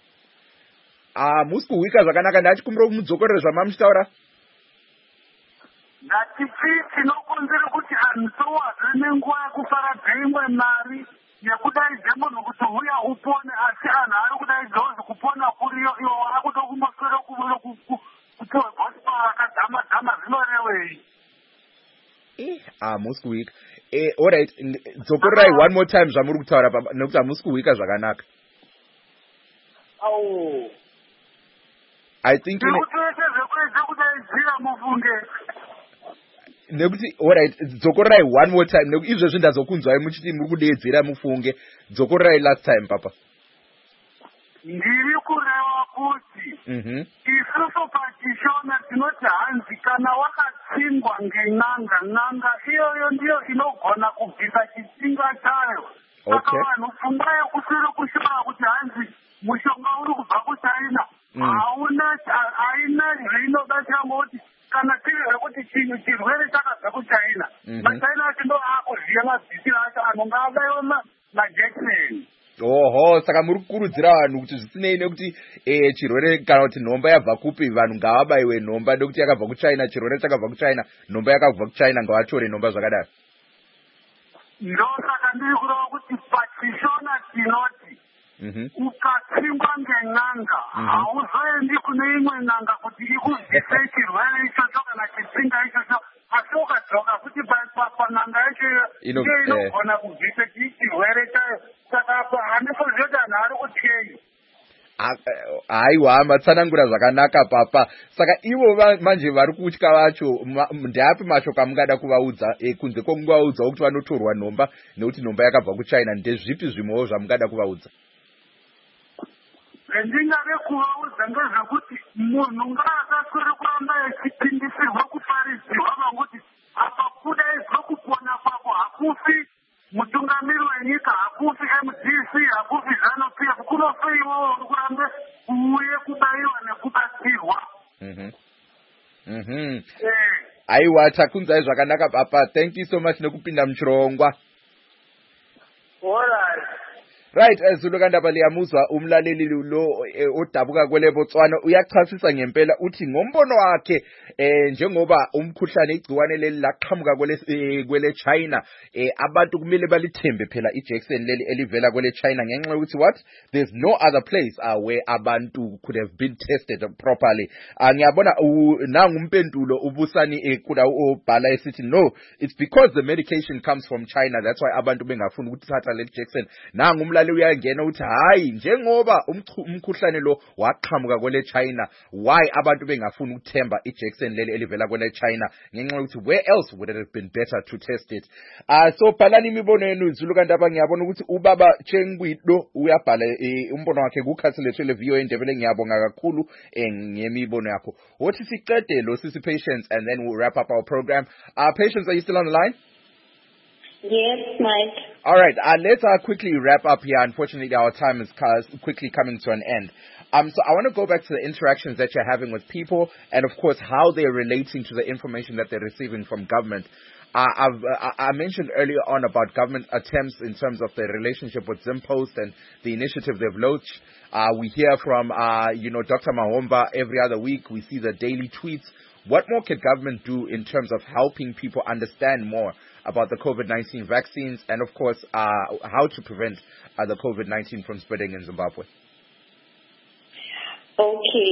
Musi kuhwika zvakanaka. Ndachikumbira kuti mudzokorere zvamamuchitaura. Ndatichi chinokonzera kuti anhu towazve nenguva yekuparadza imwe mari yekudaidze munhu kuti uya upone, asi anhu ari kudaidza kuti kupona kuriyo iwo wakuda kumboswera kutorwa kuti vakadzama zvinorevei. Musi kuhwika. Alright, dzokorerai one more time zvamuri kutaura papa nekuti hamusi kuhwika zvakanaka. I think nekuti alright, dzokorerai one more time nekuti izvezvi ndazokunzwai muchiti muri kudeedzera mufunge. Dzokorerai last time papa. Ndiri kureva kuti isusu pachishona tinoti hanzi kana wakatsingwa n'anga iyoyo ndiyo inogona kubvisa chitsinga chayo. Saka vanhu pfungwa yekusiri kushora kuti hanzi mushonga uri kubva kuChina haina zveinobatsira ngoti kana tiri zvekuti chinhu chirwere chakabva kuChina, maChina acho ndo akuziya mabvisiro acho anonga abayiwa majekiseni. Saka muri kukurudzira vanhu kuti zvisinei nekuti chirwere kana kuti nhomba yabva kupi, vanhu ngavabayiwe nhomba nekuti yakabva kuChina, chirwere chakabva kuChina, nhomba yakabva kuChina, ngavatore nhomba zvakadaro. Ndosaka ndiri kureva kuti pachishona tinoti ukatsingwa ngen'anga hauzoendi kune imwe n'anga kuti ikubvise chirwere ichocho kana chitsinga ichocho, asi ukadzoka kuti pan'anga yacho ndiyo inogona kubvise chirwere chayo. Saka handifo zvoti anhu ari kutyei. Aiwa, matsanangura zvakanaka papa. Saka ivo manje vari kutya vacho, ndeapi mashoko amungada kuvaudza kunze kwokuvaudza kuti vanotorwa nhomba nekuti nhomba yakabva kuChina, ndezvipi zvimwewo zvamungada kuvaudza? Ndingade kuvaudza ngezvekuti munhu ngaasaswere kuramba echipindisirwa kuparidzirwa vanguti apa kudaidzwe kupona kwako hakufi mutungamiri wenyika, hakufi MDC, hakufi ZANU-PF, kunofe iwowo uri kurambe kuuye kubayiwa nekubatsirwa. Aiwa, takunzai zvakanaka papa. Thank you so much nekupinda muchirongwa. Alright. Right, Zulukandaba liyamuzwa umlaleli lo odabuka kwele Botswana uyachasisa ngempela uthi ngombono wakhe njengoba umkhuhlane igciwane leli laqhamuka kwele China abantu kumele balithembe phela iJackson leli elivela kwele China ngenxa yokuthi what there's no other place where abantu could have been tested properly. Ngiyabona nangu umpendulo ubusani kuda obhala esithi no, it's because the medication comes from China, that's why abantu bengafuni ukuthatha le Jackson. Nangu umlaleli uyangena uthi hayi njengoba umkhuhlane lo waqhamuka kwele China, why abantu bengafuni ukuthemba iJackson leli elivela kwele China ngenxa yokuthi where else would it have been better to test it. So bhalani imibono yenu Zulukandaba. Ngiyabona ukuthi ubaba Chengwido uyabhala umbono wakhe kukhathi lethu le VOA Ndebele. Ngiyabonga kakhulu ngemibono yakho. Wothi siqede lo sisi Patience and then we'll wrap up our program. Patience, are you still on the line? Yes, Mike. All right, let's quickly wrap up here. Unfortunately, our time is quickly coming to an end. So I want to go back to the interactions that you're having with people and, of course, how they're relating to the information that they're receiving from government. I mentioned earlier on about government attempts in terms of their relationship with Zimpost and the initiative they've launched. We hear from, Dr. Mahomba every other week. We see the daily tweets. What more can government do in terms of helping people understand more about the COVID-19 vaccines and, of course, how to prevent the COVID-19 from spreading in Zimbabwe? Okay.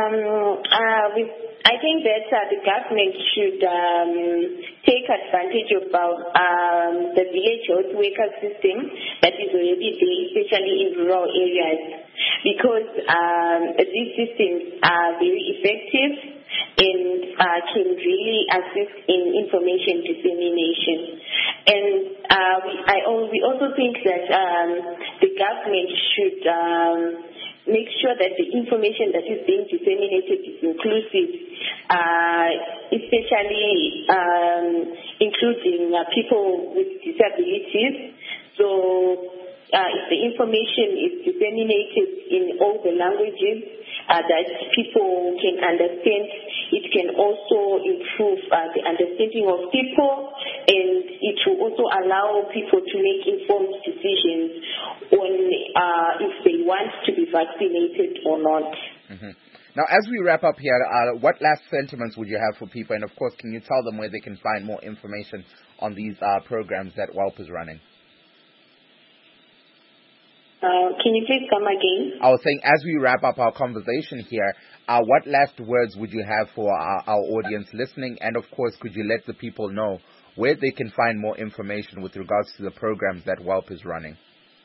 I think that the government should take advantage of the village health worker system that is already there, especially in rural areas, because these systems are very effective and can really assist in information dissemination. And we also think that the government should make sure that the information that is being disseminated is inclusive, especially including people with disabilities. So if the information is disseminated in all the languages that people can understand, it can also improve the understanding of people, and it will also allow people to make informed decisions on if they want to be vaccinated or not. Now, as we wrap up here, what last sentiments would you have for people? And, of course, can you tell them where they can find more information on these programs that WALP is running? Can you please come again? I was saying, as we wrap up our conversation here, what last words would you have for our audience listening? And, of course, could you let the people know where they can find more information with regards to the programs that WALP is running?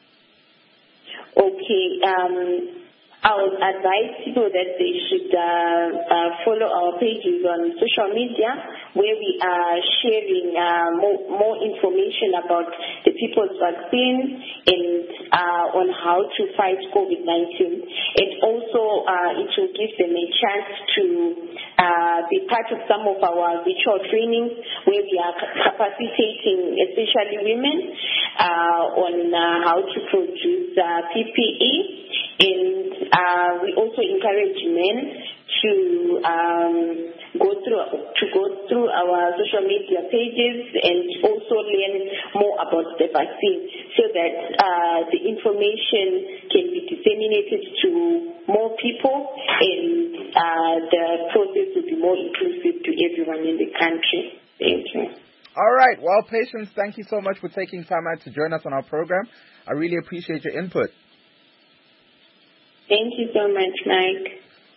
Okay. I would advise people that they should follow our pages on social media, where we are sharing more information about the people's vaccine and on how to fight COVID-19. And also it will give them a chance to be part of some of our virtual trainings, where we are capacitating especially women on how to produce PPE. And we also encourage men to go through our social media pages and also learn more about the vaccine, so that the information can be disseminated to more people and the process will be more inclusive to everyone in the country. Thank you. All right. Well, Patience, thank you so much for taking time out to join us on our program. I really appreciate your input. Thank you so much, Mike.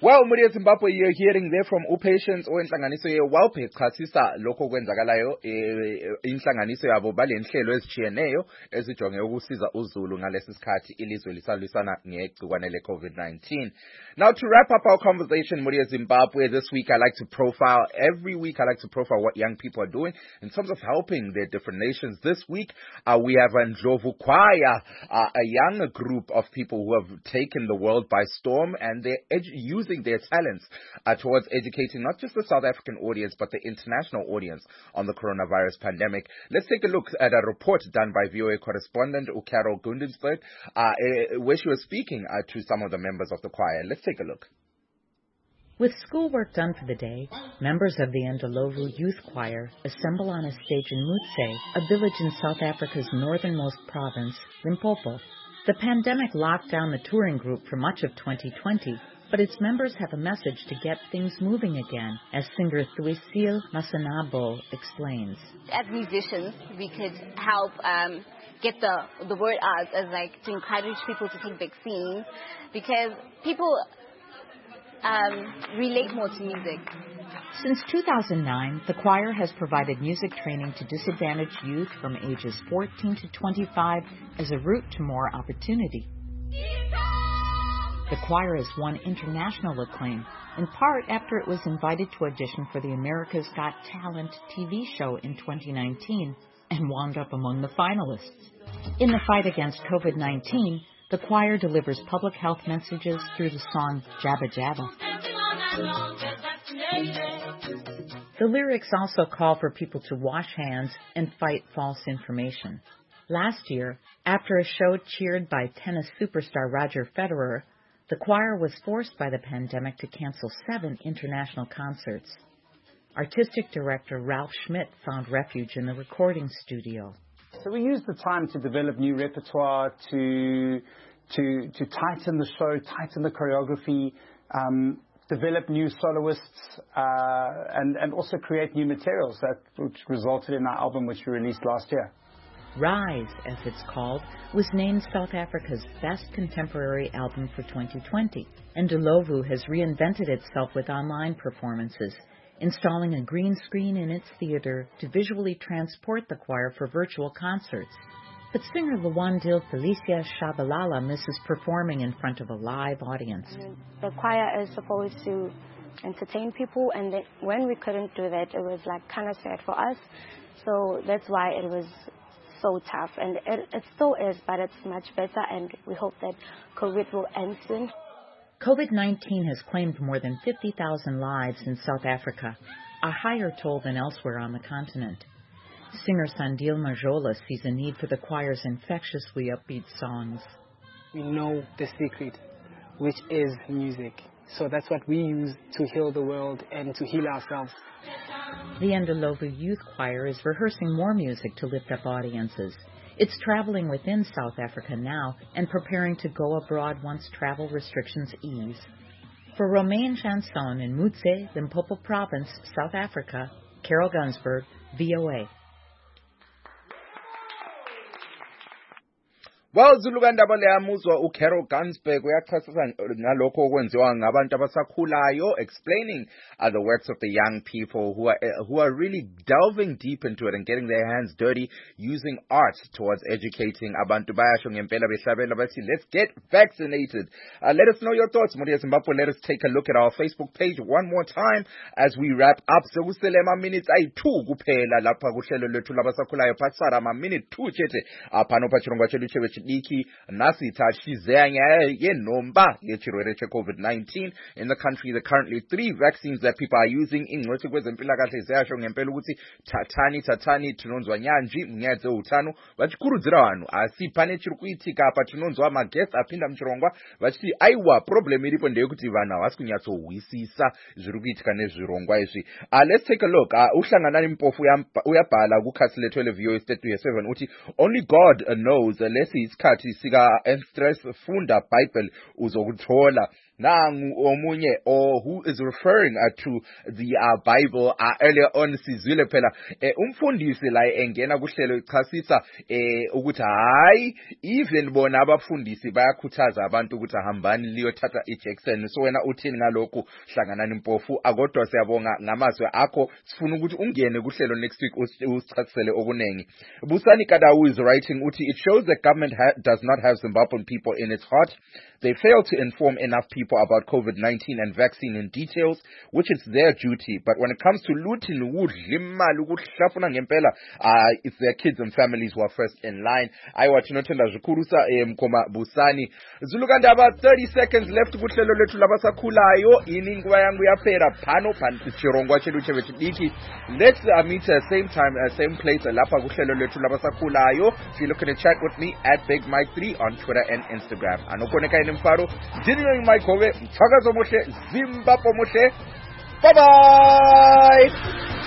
Well, Muria Zimbabwe, you're hearing there from uPatience owenhlanganiso ye-WELP echasisa lokho kwenzakalayo inhlanganiso yabo balenhlelo ezitshiyeneyo ezijonge ukusiza uZulu ngalesi sikhathi ilizwe lisalwisana ngegciwane le-COVID-19. Now, to wrap up our conversation, Muria Zimbabwe, this week every week I like to profile what young people are doing in terms of helping their different nations. This week, we have Ndlovu Choir, a young group of people who have taken the world by storm, and they're using their talents towards educating not just the South African audience, but the international audience on the coronavirus pandemic. Let's take a look at a report done by VOA correspondent Carol Gundensberg, where she was speaking to some of the members of the choir. Let's take a look. With schoolwork done for the day, members of the Ndlovu Youth Choir assemble on a stage in Mutse, a village in South Africa's northernmost province, Limpopo. The pandemic locked down the touring group for much of 2020, but its members have a message to get things moving again, as singer Thuisil Masanabo explains. As musicians, we could help get the word out, as like to encourage people to take vaccines, because people relate more to music. Since 2009, the choir has provided music training to disadvantaged youth from ages 14 to 25 as a route to more opportunity. The choir has won international acclaim, in part after it was invited to audition for the America's Got Talent TV show in 2019 and wound up among the finalists. In the fight against COVID-19, the choir delivers public health messages through the song Jabba Jabba. The lyrics also call for people to wash hands and fight false information. Last year, after a show cheered by tennis superstar Roger Federer, the choir was forced by the pandemic to cancel 7 international concerts. Artistic director Ralph Schmidt found refuge in the recording studio. So we used the time to develop new repertoire, to tighten the show, tighten the choreography, develop new soloists, and also create new materials, which resulted in our album, which we released last year. Rise, as it's called, was named South Africa's best contemporary album for 2020, and Ndlovu has reinvented itself with online performances, installing a green screen in its theater to visually transport the choir for virtual concerts. But singer Lwandile Felicia Shabalala misses performing in front of a live audience. The choir is supposed to entertain people, and when we couldn't do that, it was like kind of sad for us. So that's why it was so tough, and it still is, but it's much better, and we hope that COVID will end soon. COVID-19 has claimed more than 50,000 lives in South Africa, a higher toll than elsewhere on the continent. Singer Sandile Majola sees a need for the choir's infectiously upbeat songs. We know the secret, which is music. So that's what we use to heal the world and to heal ourselves. The Ndlovu Youth Choir is rehearsing more music to lift up audiences. It's traveling within South Africa now and preparing to go abroad once travel restrictions ease. For Romain Chanson in Mutse, Limpopo Province, South Africa, Carol Gunsberg, VOA. Well, Zulukandaba leyamuzwa Carol Gunsberg uyachasisa ngalokho okwenziwa ngabantu abasakhulayo, explaining the works of the young people who are really delving deep into it and getting their hands dirty using art towards educating abantu bayasho ngempela behlabela bathi let's get vaccinated. Let us know your thoughts, Muria Zimbabwe. Let us take a look at our Facebook page one more time as we wrap up. Sekusele minutes ayi-2 kuphela lapha kuhlelo lwethu labasakhulayo pasara minute 2 chete phano pachirongwa chedu chiki nasi tashizeya yenomba yechirwere che-COVID-19 in the country. There are currently 3 vaccines that people are using. Ingcwethi kwezempilakahle ziyasho ngempela ukuthi thathani tinonzwa nyanji mnyadze utano vachikurudzira vanhu asi pane chiri kuitika apa tinonzwa maguest apinda muchirongwa vachiti aiwa problem iripo ndeyekuti vanhu havasi kunyatsohwisisa zviri kuitika nezvirongwa izvi. Let's take a look. Uhlangana Mpofu uyabhala kukhasi lethu le-VOA State 7 uthi only God knows lesi isikhathi sika stress funda Bible uzokuthola. nangu omunye or who is referring to the Bible earlier on sizwile phela umfundisi la engena kuhlelo ichasisa ukuthi hayi even bona abafundisi bayakhuthaza abantu ukuthi ahambani liyothatha iJackson. So wena uthini ngalokho? Hlanganani impofu akodwa siyabonga ngamazwe akho, sifuna ukuthi ungene kuhlelo next week usichasisele okunengi. Busani Kadawu is writing uthi it shows the government does not have Zimbabwean people in its heart. They fail to inform enough people about COVID-19 and vaccine in details, which is their duty. But when it comes to looting, it's their kids and families who are first in line. I watch Notenda Zukurusa Mkoma Busani. Zuluganda about 30 seconds left kuhlelo lethu labasakhulayo iningwa yangu yaphera phano chirongwa chedu chevetidiki. Let's meet at same time, same place lapha kuhlelo lethu labasakhulayo. If you're looking to chat with me at Big Mike 3 on Twitter and Instagram. Anokoneka Mfaro, Dini Mike Hove, Chagazo Moshe, Zimbabwe Moshe. Bye bye!